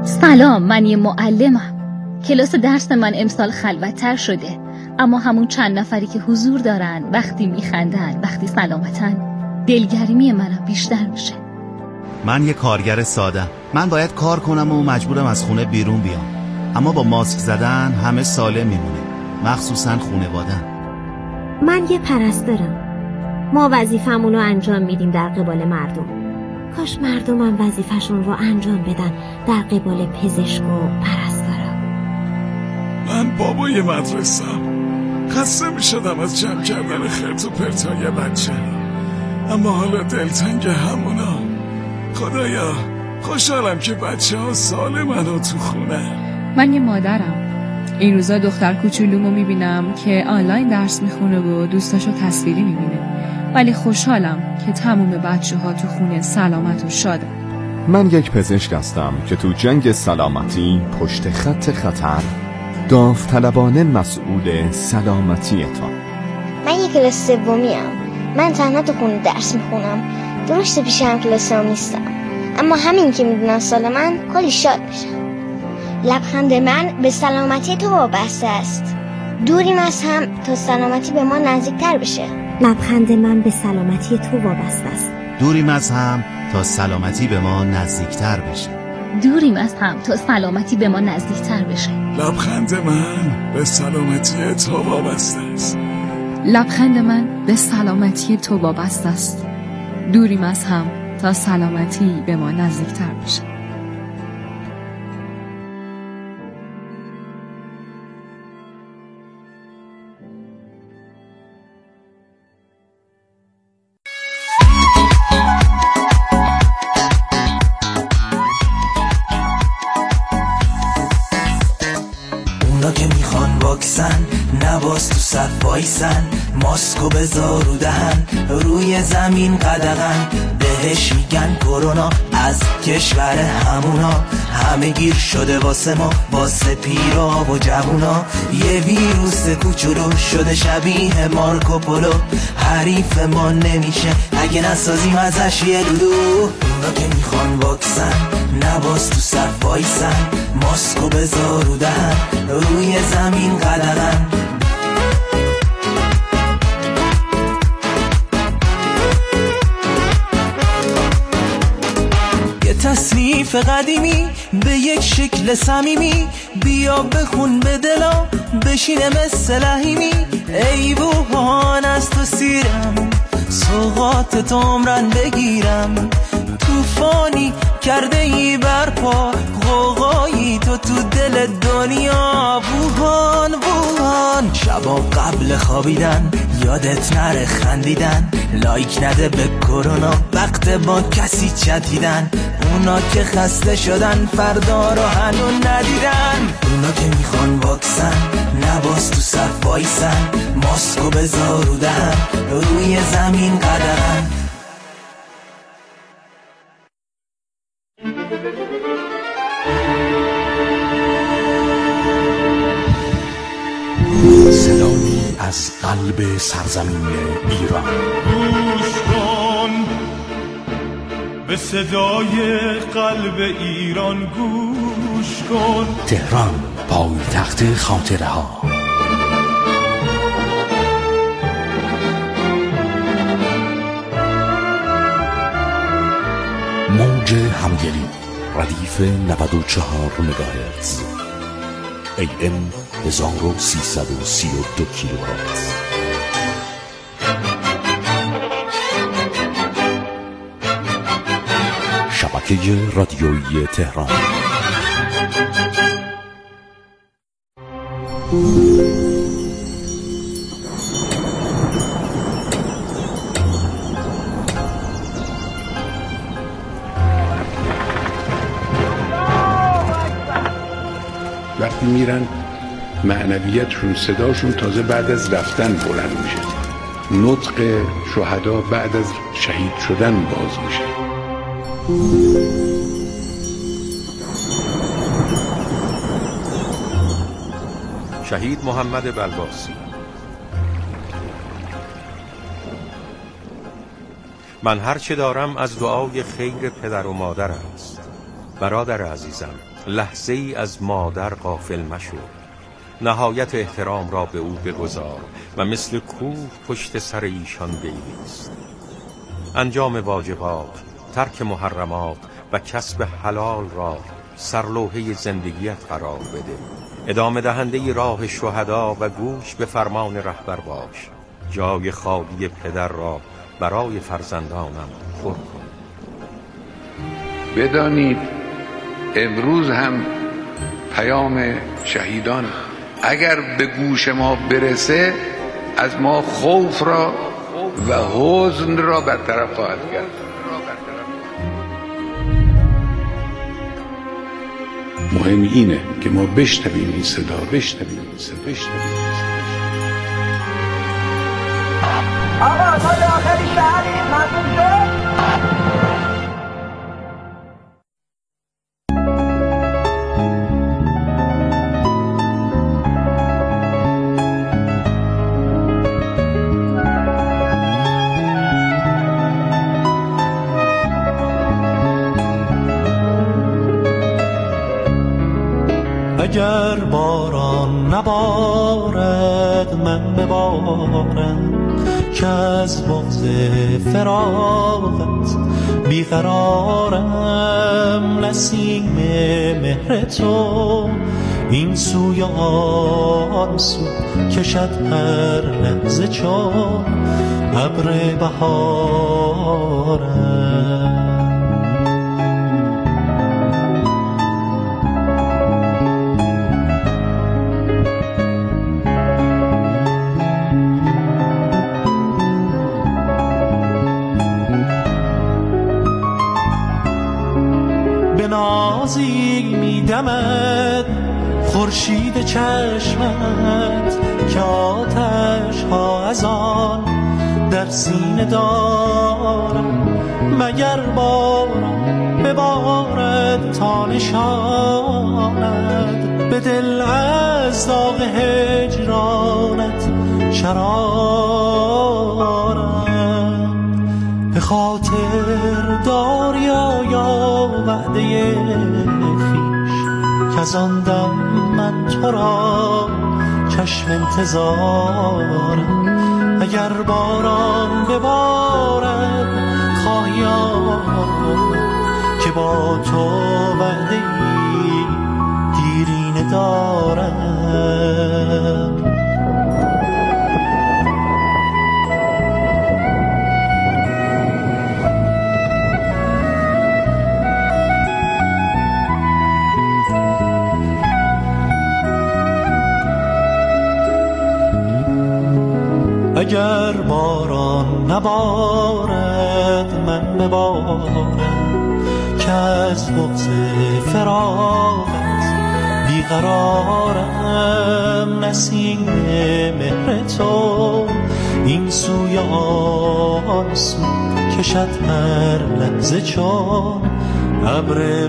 سلام، من یه معلمم. کلاس درس من امسال خلوت‌تر شده، اما همون چند نفری که حضور دارن، وقتی میخندن، وقتی سلامتن، دلگرمی منم بیشتر میشه. من یه کارگر سادم. من باید کار کنم و مجبورم از خونه بیرون بیام، اما با ماسک زدن همه سالم میمونه، مخصوصا خانواده‌ام. من یه پرستارم. ما وظیفمون رو انجام میدیم در قبال مردم. کاش مردم هم وظیفشون رو انجام بدن در قبال پزشک و پرستارا. من بابای مدرسه‌ام. خسته میشدم از جمع کردن خرت و پرتای بچه، اما حالا دلتنگ همونا. خدایا خوشحالم که بچه ها سالمن و تو خونه. من یه مادرم. این روزا دختر کوچولومو میبینم که آنلاین درس میخونه و دوستاشو تصویری میبینه، ولی خوشحالم که تمام بچه ها تو خونه سلامت و شادن. من یک پزشک هستم که تو جنگ سلامتی پشت خط خطر داوطلبانه مسئول سلامتیتان. من یک کلاس سومیم. من تنها تو خونه درس میخونم. درسته پیش هم کلاسام نیستم، اما همین که میدونن سال من کلی شاد میشم. لبخند من به سلامتی تو وابسته است. دوریم از هم تا سلامتی به ما نزدیکتر بشه. لبخند من به سلامتی تو وابسته است. دوریم از هم تا سلامتی به ما نزدیکتر بشه. دوریم از هم تا سلامتی به ما نزدیکتر بشه. لبخند من به سلامتی تو وابسته است. لبخند من به سلامتی تو وابسته است. دوریم از هم تا سلامتی به ما نزدیکتر بشه. اونا که میخوان واکسن نباز تو صف وایسن، ماسکو بذار رو دهن، روی زمین قدغن، بهش میگن کرونا، از کشور همونا، همه گیر شده واسه ما، واسه پیرا و جوونا. یه ویروس کوچولو شده شبیه مارکوپولو، حریف ما نمیشه اگه نسازیم ازش یه دودو. اونا که میخوان واکسن نباز تو صف وایسن، ماسکو بذار رو دهن، روی زمین قدغن. یه تصنیف قدیمی به یک شکل صمیمی، بیا بخون به دلا بشینه مثل لحیمی. ای بوهان از تو سیرم، سوغات تو عمرن بگیرم، توفانی کرده ای برپا، غوغایی تو دل دنیا. ووهان ووهان شبا قبل خوابیدن یادت نره خندیدن، لایک نده به کرونا وقت با کسی چتیدن. اونا که خسته شدن فردا رو هنو ندیدن. اونا که میخوان واکسن نباز تو صف وایسن، ماسکو بذار رو دهن، روی زمین قدغن. صدایی از قلب سرزمین ایران. گوش کن به صدای قلب ایران، گوش کن. تهران، پایتخت خاطره ها. موج همگلی، ردیف 94 مگاهرتز، AM 1332 کیلوهرتز. شبکه رادیویی تهران. وقتی میرن معنویتشون، صداشون تازه بعد از رفتن بلند میشه. نطق شهدا بعد از شهید شدن باز میشه. شهید محمد بلباسی. من هر چه دارم از دعای خیر پدر و مادر است. برادر عزیزم، لحظه ای از مادر غافل مشو. نهایت احترام را به او بگذار و مثل کوه پشت سر ایشان بایست. انجام واجبات، ترک محرمات و کسب حلال را سرلوحه زندگیت قرار بده. ادامه دهنده راه شهدا و گوش به فرمان رهبر باش. جای خالی پدر را برای فرزندانم پر کن. بدانید امروز هم پیام شهیدان اگر به گوش ما برسه از ما خوف را و حزن را برطرف خواهد کرد. مهم اینه که ما بشنویم این صدا، آقا تا داخل شهری ممنون شد. اگر باران نبارد من ببارم که از بغض فراقت بیقرارم. نسیم مهر تو این سوی آن سو کشد هر لحظه چون ابر بهارم. نازی میدمد خورشید چشمت که آتش ها از آن در سینه دارم. مگر باران ببارد تا نشاند به دل از داغ هجرانت شرارم. به خاطر دار یا وعده خویش که از آن دم من تو را چشم انتظارم. اگر باران ببارد خواهیم که با تو وعده دیرینه دارم. اگر باران نبارد من ببارم که از بغض فراقت بیقرارم. نسیم مهر تو این سوی آن سو کشد هر لحظه چون ابر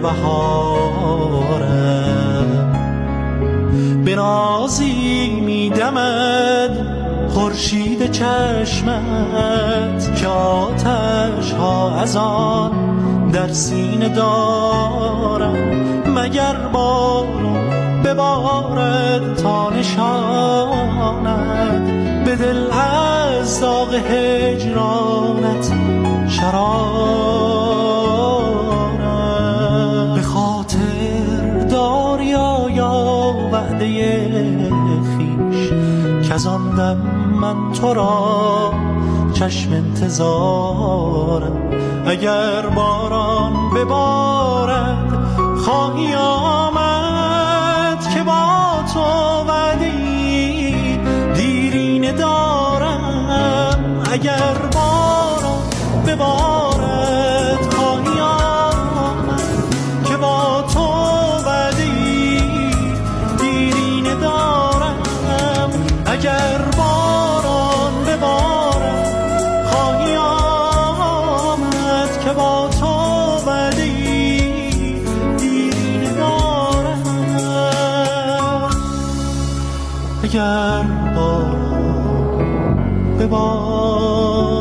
بهارم. به نازی میدمد خورشید چشمت که آتش ها از آن در سینه دارم. مگر باران ببارد تا نشاند به دل از داغ هجرانت شرارم. به خاطر دار یا وعده خویش که از آن دم من تو را چشم انتظارم. اگر باران ببارد خواهی آمد که با تو وعده‌ای دیرینه دارم. اگر باران ببارد خواهی آمد که با تو وعده‌ای دیرینه دارم. اگر باران ببارد خواهی آمد که با تو وعده‌ای دیرینه دارم. اگر باران ببارد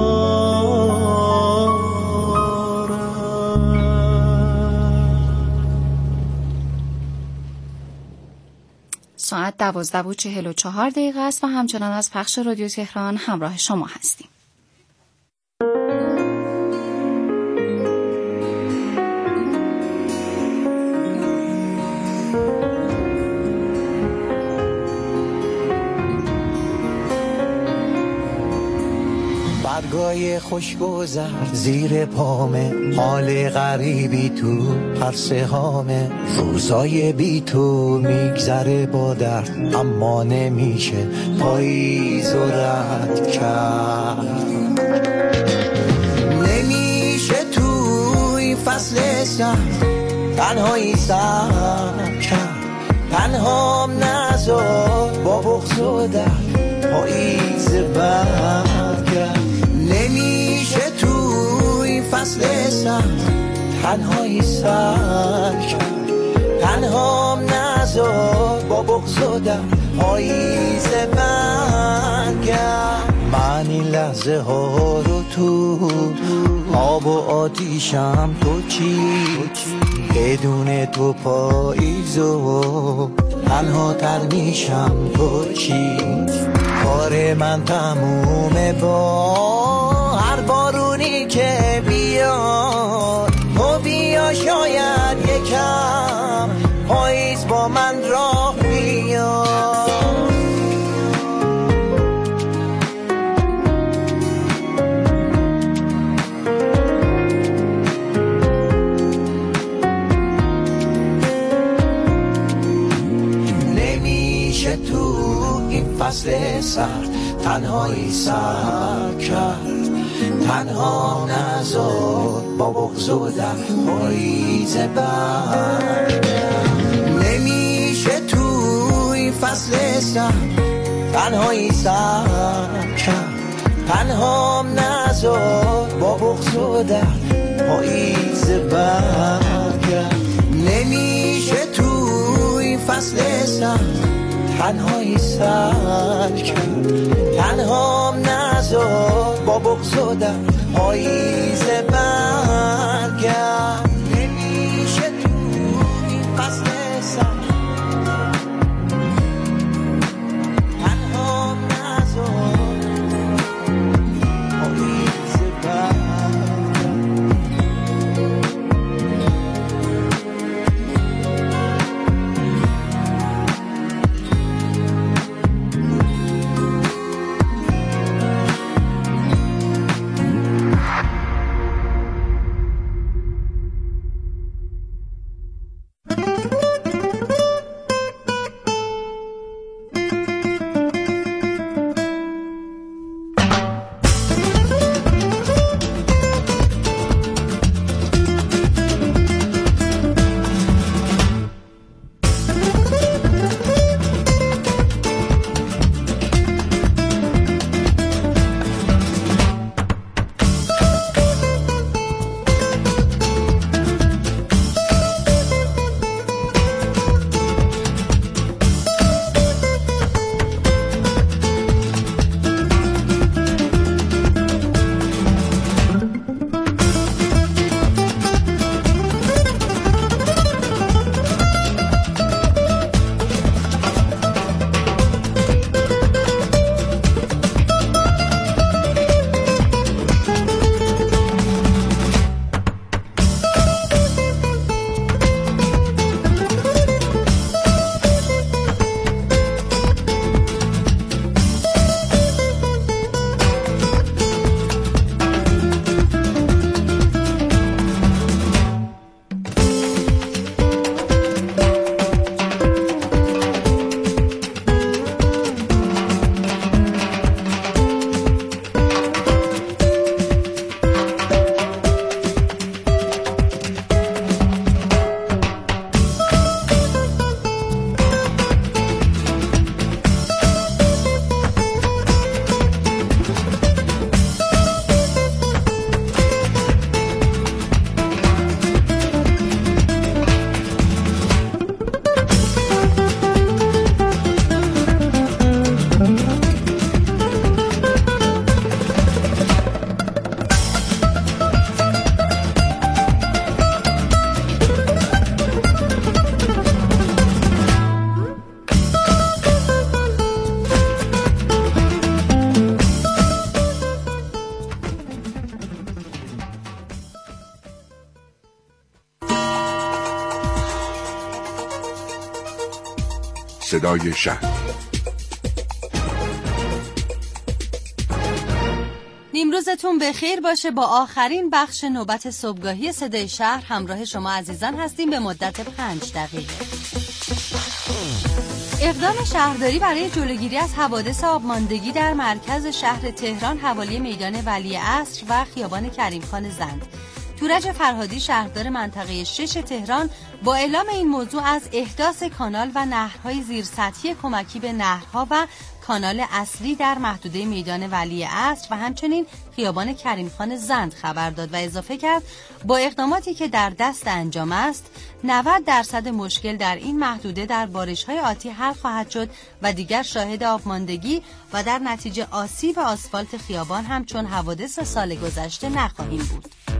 ساعت 12:44 است و همچنان از پخش رادیو تهران همراه شما هستیم. برگای خوشگذر زیر پامه، حال غریبی تو هر سهامه، روزای بی تو میگذره با درد، اما نمیشه پاییز و رد کرد. نمیشه توی فصل سرد تنهایی سر کرد، تنهام نذار با بغض و درد پاییز برد کرد. نمیشه توی فصل سرد تنهایی سر کرد، تنهام نذار با بغض و درد پاییز برگرد. من این لحظه ها رو تو آب و آتیشم، تو چی بدون تو پاییز و تنها تر میشم، تو چی کار من تمومه با هر بارونی که بیاد، تو بیا شاید یکم پاییز با من راه بیاد. نمیشه تو این فصل سرد تنهایی سر کرد، تنها نذار با بغض و درد پاییز برگرد. نمیشه توی فصل سرد تنهایی سر کرد، تنهام نذار با بغض و درد پاییز برگرد. نمیشه توی فصل سرد تنهایی سر کرد، تنهام نذار با بغض و درد پاییز برگرد. نمیشه توی فصل سرد تنهام نذار پاییز برگرد. صدای شهر. نیمروزتون بخیر باشه. با آخرین بخش نوبت صبحگاهی صدای شهر همراه شما عزیزان هستیم به مدت 5 دقیقه. اقدام شهرداری برای جلوگیری از حوادث آبماندگی در مرکز شهر تهران حوالی میدان ولیعصر و خیابان کریم خان زند. تورج فرهادی شهردار منطقه 6 تهران با اعلام این موضوع از احداث کانال و نهرهای زیرسطحی کمکی به نهرها و کانال اصلی در محدوده میدان ولیعصر و همچنین خیابان کریم خان زند خبر داد و اضافه کرد با اقداماتی که در دست انجام است 90% مشکل در این محدوده در بارش‌های آتی حل خواهد شد و دیگر شاهد آبماندگی و در نتیجه آسیب آسفالت خیابان همچون حوادث سال گذشته نخواهیم بود.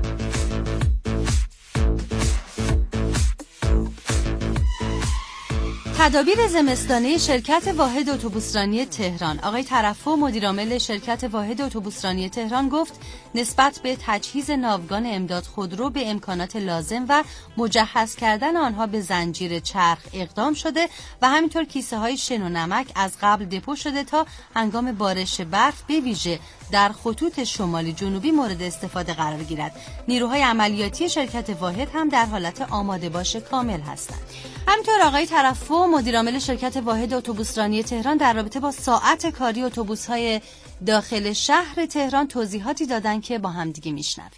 تدابیر زمستانه شرکت واحد اتوبوسرانی تهران. آقای ترفع مدیرعامل شرکت واحد اتوبوسرانی تهران گفت نسبت به تجهیز ناوگان امداد خودرو به امکانات لازم و مجهز کردن آنها به زنجیر چرخ اقدام شده و همینطور کیسه های شن و نمک از قبل دپو شده تا هنگام بارش برف به ویژه در خطوط شمالی جنوبی مورد استفاده قرار گیرد. نیروهای عملیاتی شرکت واحد هم در حالت آماده باش کامل هستند. همینطور آقای ترفع مدیرعامل شرکت واحد اتوبوسرانی تهران در رابطه با ساعت کاری اتوبوس‌های داخل شهر تهران توضیحاتی دادن که با هم دیگه میشنویم.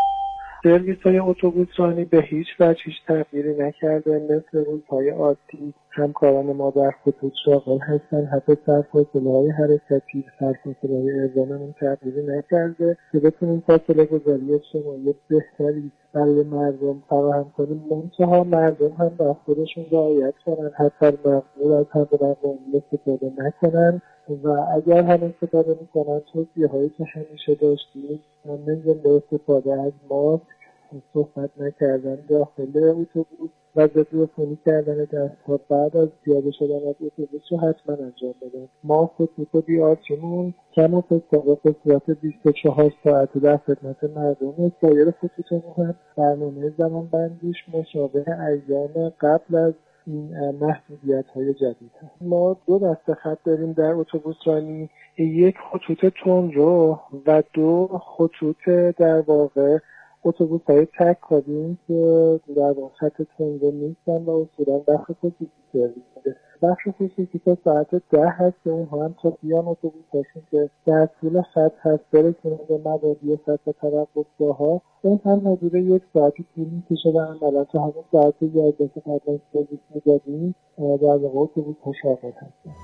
سرویس‌های اتوبوسرانی به هیچ وجه هیچ تغییری نکرده. مثل روزهای عادی همکاران ما در خطوط شاغل هستن. حتی سرفاصله‌های حرکتی، سرفاصله‌های اعزاممون تغییری نکرده که بتونیم فاصله گذاری اجتماعی بهتری برای مردم فراهم کنیم. منتها مردم هم به خودشون رعایت کنن، حتی مقدور از هم به استفاده نکنن و اگر هم استفاده میکنن توصیه‌هایی که همیشه داشتیم منظور به استفاده از ماسک، صحبت نکردن داخل اتوبوس و ضدعفونی کردن دست‌ها بعد از پیاده شدن از اتوبوس رو حتما انجام بدن. ما خطوط بیارچمون کم و پستاقا به صورت 24 ساعته در خدمت مردم. سایر خطوطمون هم برنامه زمان بندیش مشابه ایام قبل از این محدودیت‌های جدید هست. ما 2 دسته خط داریم در اتوبوسرانی، 1 خطوط تندرو و 2 خطوط در واقع اتوبوس‌های تک کابین که در واقع خط تندرو نیستن و اصولاً بخش خصوصی سرویس میده. بخش خصوصی تا ساعت 10 هست که اونها هم تا بیان اتوبوس‌هاشون که در طول خط هست برسونن به مبادی سطح توقفگاه‌ها، اون هم حدود 1 ساعتی طول می‌کشه و عملاً تا همون ساعت 11 که قبلا سرویس می‌دادیم در واقع اتوبوس‌ها شاغل هستن.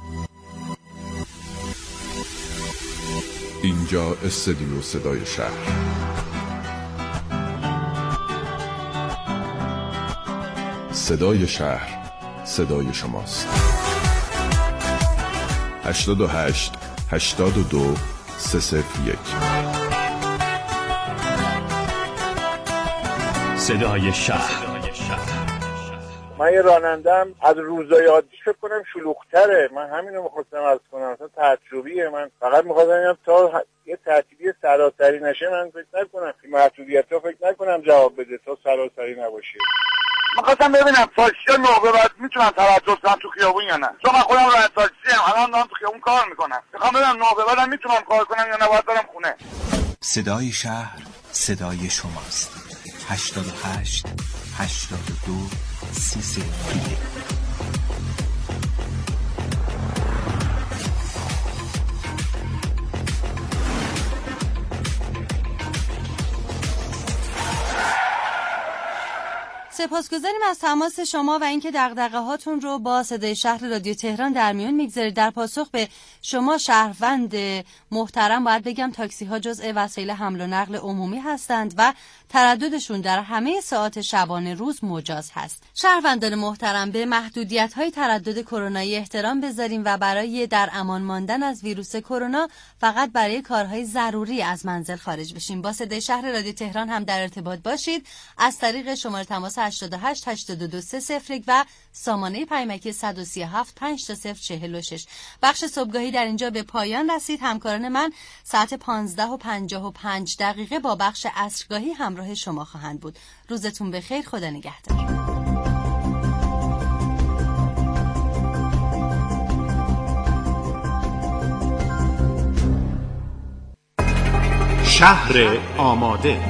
اینجا استودیو صدای شهر. صدای شهر، صدای شماست. 88 82 301 صدای شهر. من یه رانندم از روزای عادی فکر کنم شلوغ‌تره. من همینو می‌خواستم عرض کنم، اصلا تعجبیه. من فقط می‌خواستم بگم تا یه ترتیبی سراسری نشه من فکر نکنم این محدودیت‌ها فکر نکنم جواب بده تا سراسری نباشه. می‌خواستم ببینم تاکسی‌ها موقع بعد میتونن توجه کنن تو خیابون یا نه، چون من خودم راننده تاکسیم، الان دارم تو خیابون کار میکنم. میخوام ببینم موقع بعدم میتونم کار کنم یا نه باید برم خونه. صدای شهر، صدای شماست. 88 82 301 سپاسگزاریم از تماس شما و اینکه دغدغه‌هاتون رو با صدای شهر رادیو تهران در میون میگذارید. در پاسخ به شما شهروند محترم باید بگم تاکسی ها جزء وسایل حمل و نقل عمومی هستند و ترددشون در همه ساعات شبانه روز مجاز هست. شهروندان محترم، به محدودیت‌های تردد کرونایی احترام بذاریم و برای در امان ماندن از ویروس کرونا فقط برای کارهای ضروری از منزل خارج بشیم. با صدای شهر رادیو تهران هم در ارتباط باشید از طریق شماره تماس 88 82 301 و سامانه پیامکی 137 5046. بخش صبحگاهی در اینجا به پایان رسید. همکاران من ساعت 15:55 با بخش عصرگاهی همراه شما خواهند بود. روزتون بخیر، خدا نگهدار. شهر آماده.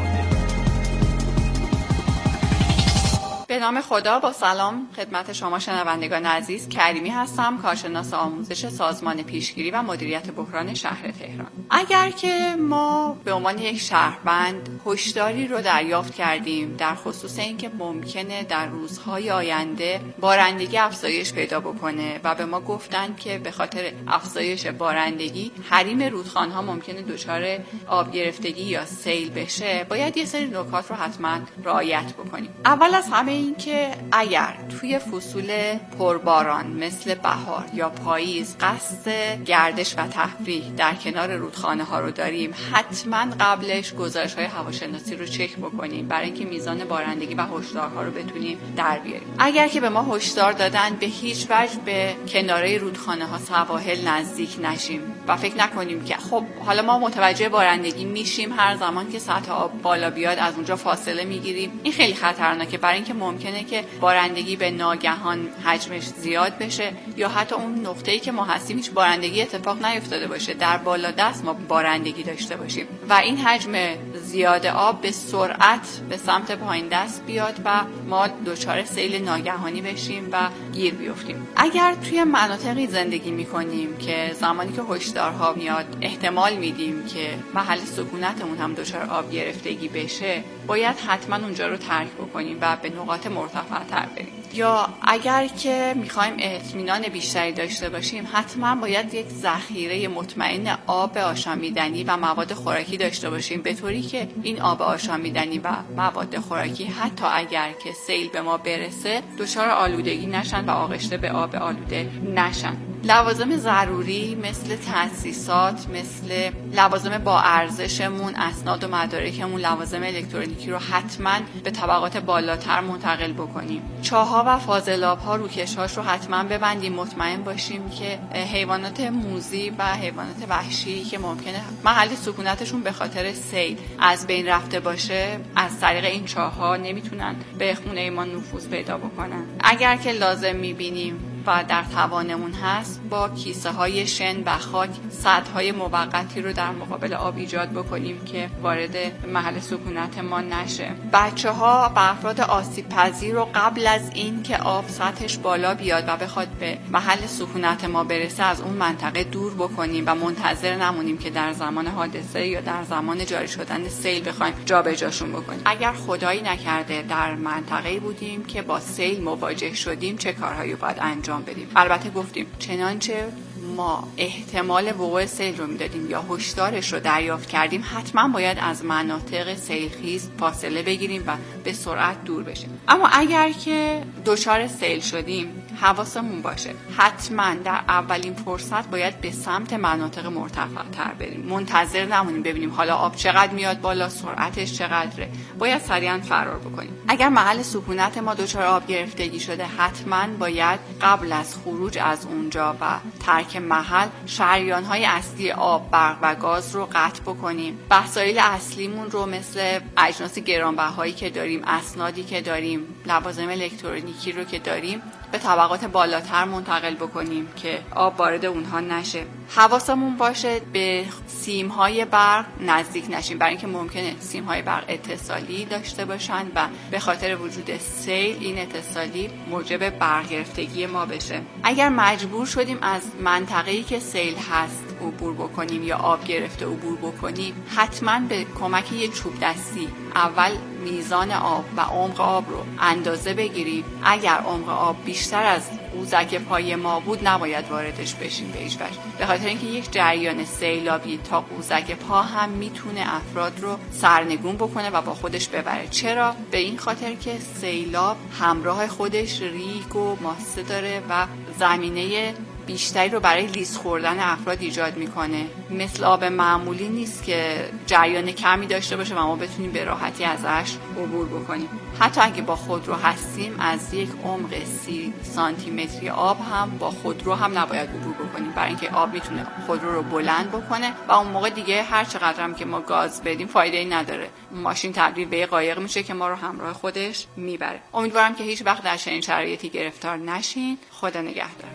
به نام خدا، با سلام خدمت شما شنوندگان عزیز. کریمی هستم، کارشناس آموزش سازمان پیشگیری و مدیریت بحران شهر تهران. اگر که ما به عنوان یک شهروند هشداری رو دریافت کردیم در خصوص اینکه ممکنه در روزهای آینده بارندگی افزایش پیدا بکنه و به ما گفتن که به خاطر افزایش بارندگی حریم رودخانه‌ها ممکنه دچار آب گرفتگی یا سیل بشه، باید یه سری نکات رو حتما رعایت بکنیم. اول از همه این که اگر توی فصول پرباران مثل بهار یا پاییز قصد گردش و تفریح در کنار رودخانه ها رو داریم، حتما قبلش گزارش های هواشناسی رو چک بکنیم برای اینکه میزان بارندگی و هشدارها رو بتونیم در بیاریم. اگر که به ما هشدار دادن، به هیچ وجه به کناره رودخانه ها سواحل نزدیک نشیم و فکر نکنیم که خب حالا ما متوجه بارندگی میشیم، هر زمان که سطح آب بالا بیاد از اونجا فاصله میگیریم. این خیلی خطرناکه، برای اینکه ممکنه که بارندگی به ناگهان حجمش زیاد بشه یا حتی اون نقطه‌ای که ما هستیم هیچ بارندگی اتفاق نیفتاده باشه، در بالا دست ما بارندگی داشته باشیم و این حجم زیاد آب به سرعت به سمت پایین دست بیاد و ما دچار سیل ناگهانی بشیم و گیر بیفتیم. اگر توی مناطقی زندگی می‌کنیم که زمانی که هشدارها میاد احتمال میدیم که محل سکونتمون هم دچار آب گرفتگی بشه، باید حتما اونجا رو ترک بکنیم و به نقاط مرتفع‌تر بریم. یا اگر که میخوایم اطمینان بیشتری داشته باشیم، حتما باید یک ذخیره مطمئن آب آشامیدنی و مواد خوراکی داشته باشیم، به طوری که این آب آشامیدنی و مواد خوراکی حتی اگر که سیل به ما برسه دچار آلودگی نشن و آغشته به آب آلوده نشن. لوازم ضروری مثل تاسیسات، مثل لوازم با ارزشمون، اسناد و مدارکمون، لوازم الکترونیکی رو حتما به طبقات بالاتر منتقل بکنیم. چاه‌ها و فاضلاب‌ها روکش‌هاش رو حتما ببندیم، مطمئن باشیم که حیوانات موذی و حیوانات وحشی که ممکنه محل سکونتشون به خاطر سیل از بین رفته باشه، از طریق این چاه‌ها نمیتونن به خونه ما نفوذ پیدا بکنن. اگر که لازم می‌بینیم و در توانمون هست، با کیسه های شن و خاک سدهای موقتی رو در مقابل آب ایجاد بکنیم که وارد محل سکونت ما نشه. بچه ها و افراد آسیب پذیر رو قبل از این که آب سطحش بالا بیاد و بخواد به محل سکونت ما برسه از اون منطقه دور بکنیم و منتظر نمونیم که در زمان حادثه یا در زمان جاری شدن سیل بخوایم جابجاشون بکنیم. اگر خدایی نکرده در منطقه‌ای بودیم که با سیل مواجه شدیم، چه کارهایی باید انجام بدیم؟ البته گفتیم چنانچه ما احتمال وقوع سیل رو میدادیم یا هشدارش رو دریافت کردیم، حتما باید از مناطق سیلخیز فاصله بگیریم و به سرعت دور بشیم. اما اگر که دچار سیل شدیم، حواسمون باشه حتما در اولین فرصت باید به سمت مناطق مرتفع تر بریم، منتظر نمونیم ببینیم حالا آب چقدر میاد بالا، سرعتش چقدره، باید سریعا فرار بکنیم. اگر محل سکونت ما دچار آب گرفتگی شده، حتما باید قبل از خروج از اونجا و ترک محل شریان‌های اصلی آب، برق و گاز رو قطع بکنیم. وسایل اصلیمون رو مثل اجناس گرانبهایی که داریم، اسنادی که داریم، لوازم الکترونیکی رو که داریم به طبقات بالاتر منتقل بکنیم که آب وارد اونها نشه. حواسمون باشه به سیم‌های برق نزدیک نشیم، برای اینکه ممکنه سیم‌های برق اتصالی داشته باشن و به خاطر وجود سیل این اتصالی موجب برق گرفتگی ما بشه. اگر مجبور شدیم از منطقه‌ای که سیل هست عبور بکنیم یا آب گرفته عبور بکنیم، حتما به کمک یه چوب دستی اول میزان آب و عمق آب رو اندازه بگیریم. اگر عمق آب بیشتر از قوزک پای ما بود، نباید واردش بشیم به هیچ وجه، به خاطر اینکه یک جریان سیلابی تا قوزک پا هم میتونه افراد رو سرنگون بکنه و با خودش ببره. چرا؟ به این خاطر که سیلاب همراه خودش ریگ و ماسه داره و زمینه بیشتری رو برای لیز خوردن افراد ایجاد میکنه. مثل آب معمولی نیست که جریان کمی داشته باشه و ما بتونیم به راحتی ازش عبور بکنیم. حتی اگه با خودرو هستیم، از یک عمق 30 سانتی متری آب هم با خودرو هم نباید عبور بکنیم، برای اینکه آب میتونه خودرو رو بلند بکنه و اون موقع دیگه هر چقدر هم که ما گاز بدیم فایده‌ای نداره. ماشین تبدیل به قایق میشه که ما رو همراه خودش میبره. امیدوارم که هیچ وقت در چنین شرایطی گرفتار نشین. خدا نگهدار.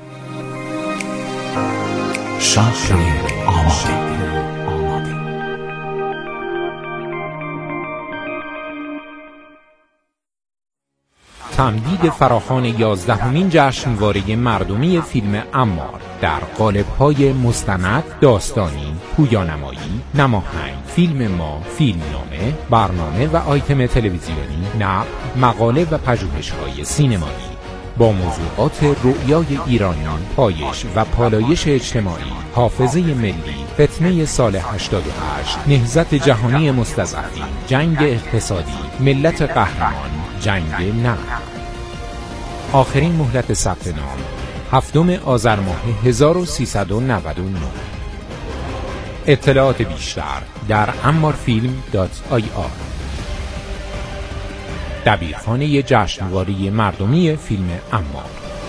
شهر آماده. تمدید فراخوان 11مین جشنواره مردمی فیلم عمار در قالب‌های مستند، داستانی، پویانمایی، نماهنگ، فیلم ما، فیلمنامه، برنامه و آیتم تلویزیونی، نقد، مقاله و پژوهش‌های سینمایی با موضوعات رؤیای ایرانیان، پایش و پالایش اجتماعی، حافظه ملی، فتنه سال 88، نهضت جهانی مستضعفین، جنگ اقتصادی، ملت قهرمان، جنگ نفت. آخرین مهلت ثبت نام 7 آذر ماه 1399. اطلاعات بیشتر در ammarfilm.ir. دبیرخانه جشنواره مردمی فیلم عمار.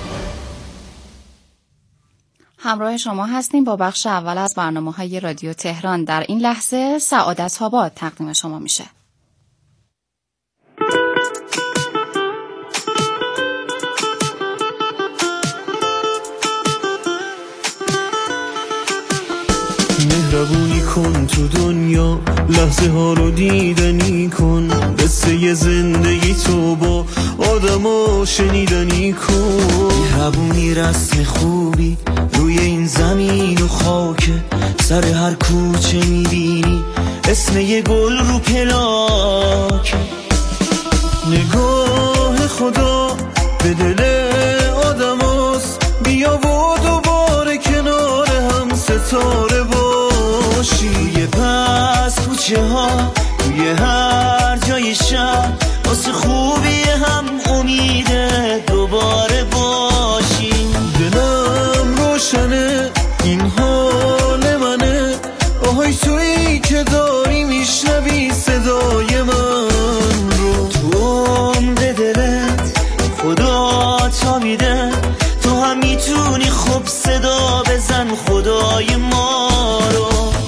همراه شما هستیم با بخش اول از برنامه‌های رادیو تهران. در این لحظه سعادت آباد تقدیم شما میشه. مهربونی کن تو دنیا، لحظه ها رو دیدنی کن، قصه زندگی تو با آدما شنیدنی کن. مهربونی رسم خوبی روی این زمین و خاک، سر هر کوچه میبینی اسم یه گل رو پلاک. نگاه خدا به دل آدماست، بیا و دوباره کنار هم ستاره باشی. توی پس کوچه ها، توی هر جای شهر، واسه خوبی هم امیده دوباره باشی. دلم روشنه، این حال منه، آهای تویی که داری میشنوی صدای من رو. تو عمق دلت خدا تا میده، تو هم میتونی خوب صدا بزن خدای ما رو.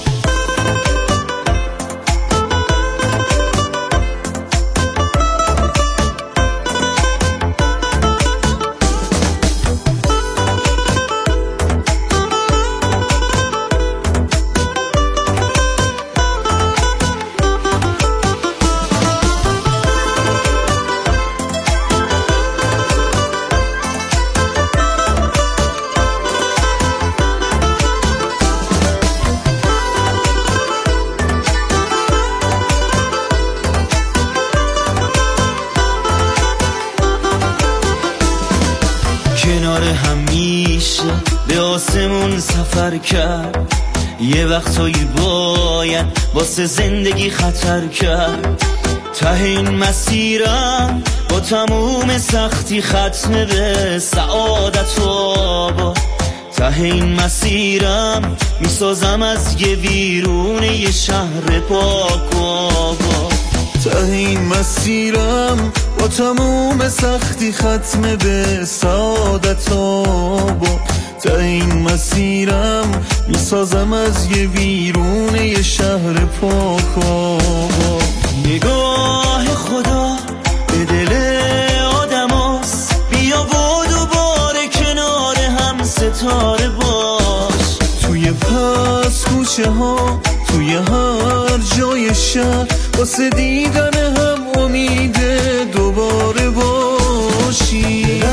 آسمون سفر کرد، یه وقتایی باید واسه زندگی خطر کرد. ته این مسیرم با تموم سختی ختم به سعادت آباد. ته این مسیرم میسازم از یه ویرون یه شهر پاک و آباد. ته این مسیرم با تموم سختی ختم به سعادت آباد. تا این مسیرم میسازم از یه ویرونه یه شهر پاک آباد. نگاه خدا به دل آدم هست، بیا و دوباره کنار هم ستاره باش. توی پس کوچه ها، توی هر جای شهر، واسه دیدن هم امیده دوباره باش.